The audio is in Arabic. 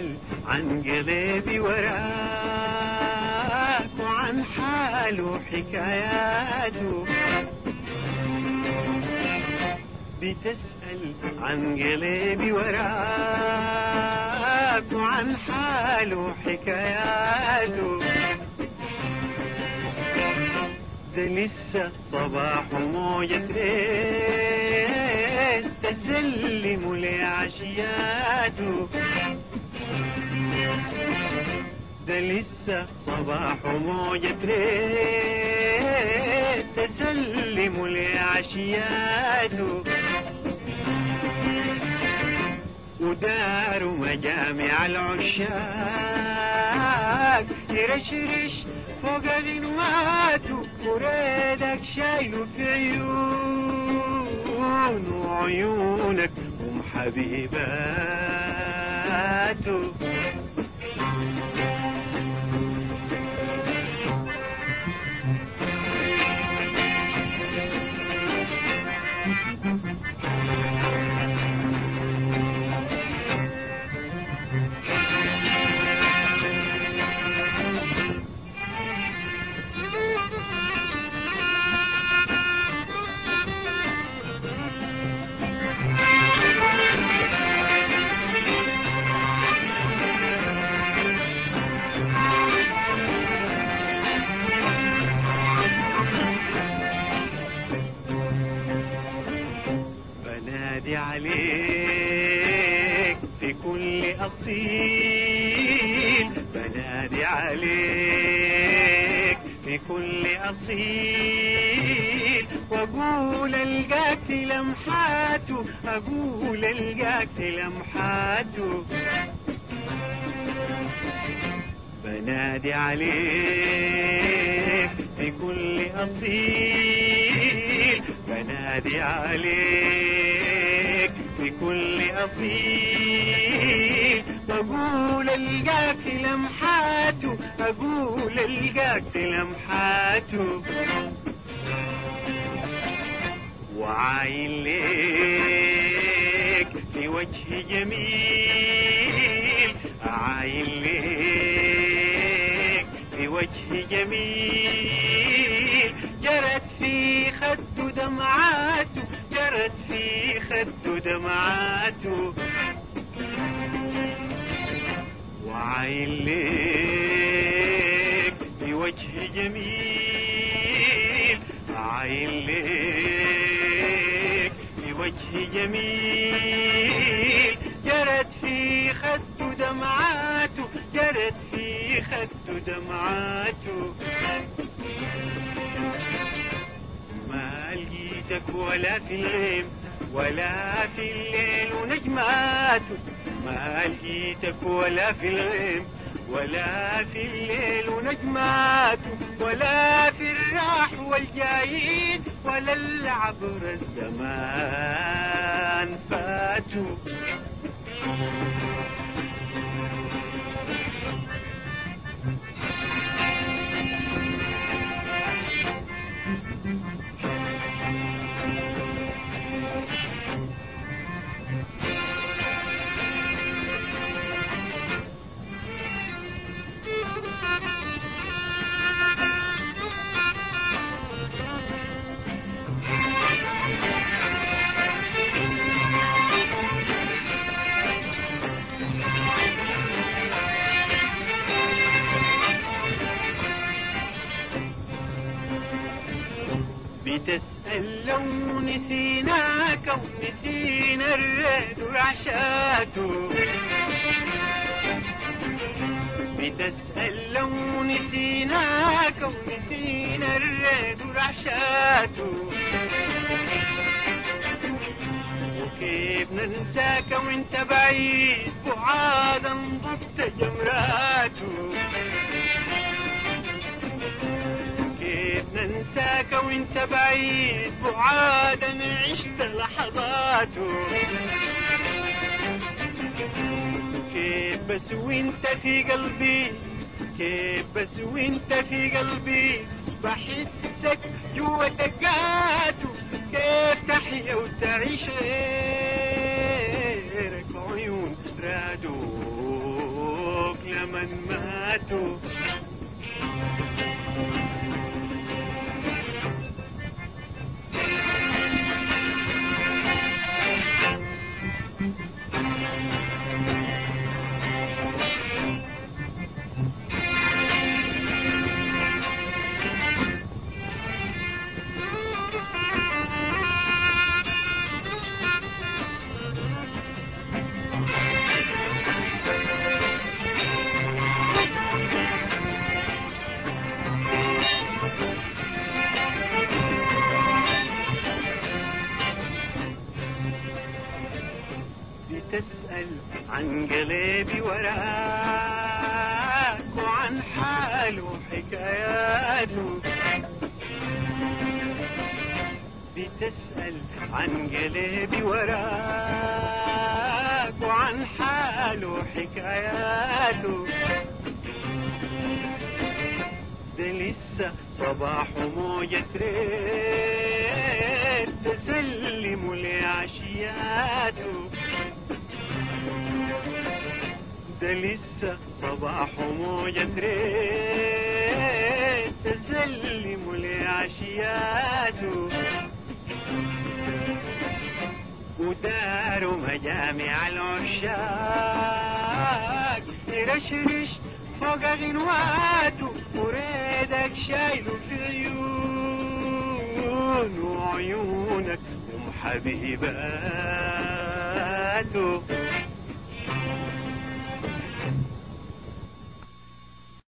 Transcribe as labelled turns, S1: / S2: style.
S1: بتسأل عن قلبي وراك وعن حاله حكاياته، بتسأل عن قلبي وراك وعن حاله حكاياته، ده لسه صباح موجة ريت تسلم لعشياته، ده لسه صباح موجة ريت تسلم لعشياته، وداروا مجامع العشاق يرشرش فوق غنواته، وريدك شايله في عيون وعيونك هم حبيباته. بنادي عليك في كل أصيل، بنادي عليك في كل أصيل، وأقول ألقاك لمحاته، أقول ألقاك لمحاته، بنادي عليك في كل أصيل، بنادي عليك في كل أصيل، أقول ألقاك لمحاته، أقول ألقاك لمحاته، وعاين ليك في وجه جميل، عاين ليك في وجه جميل، جرت في خده دمعاته، جرت في خده دمعاته، وعاين ليك في وجه جميل، عاين ليك في وجه جميل، جرت في خده دمعاته، جرت في خده دمعاته، ما لقيتك ولا في الغيم ولا في الليل ونجماته، ما لقيتك ولا في الغيم ولا في الليل ونجماته، ولا في الراح والجايين ولا اللي عبر الزمان فاتوا. بتسأل لو نسيناك ونسينا الرد ورعشاته، بتسأل لو نسيناك ونسينا الرد ورعشاته، وكيف ننساك وانت بعيد بعادا ضبط جمراته، ننساك وانت بعيد بعادا عشت لحظاته، كيف بس وانت في قلبي، كيف بس وانت في قلبي بحسك جوا دقاته، كيف تحيا وتعيش غيرك عيون رادوا من ماتوا. بتسأل عن قلبي وراك وعن حاله وحكاياته. بتسأل عن قلبي وراك وعن حاله وحكاياته. ده لسه صباح موجة ريت تسلموا لعشياته. ده لسه صباح موجة ريت تسلموا لعشياته. وداروا مجامع العشاق يرشرش فوق غنواته. وريدك شايله في عيون وعيونك ام حبيباته.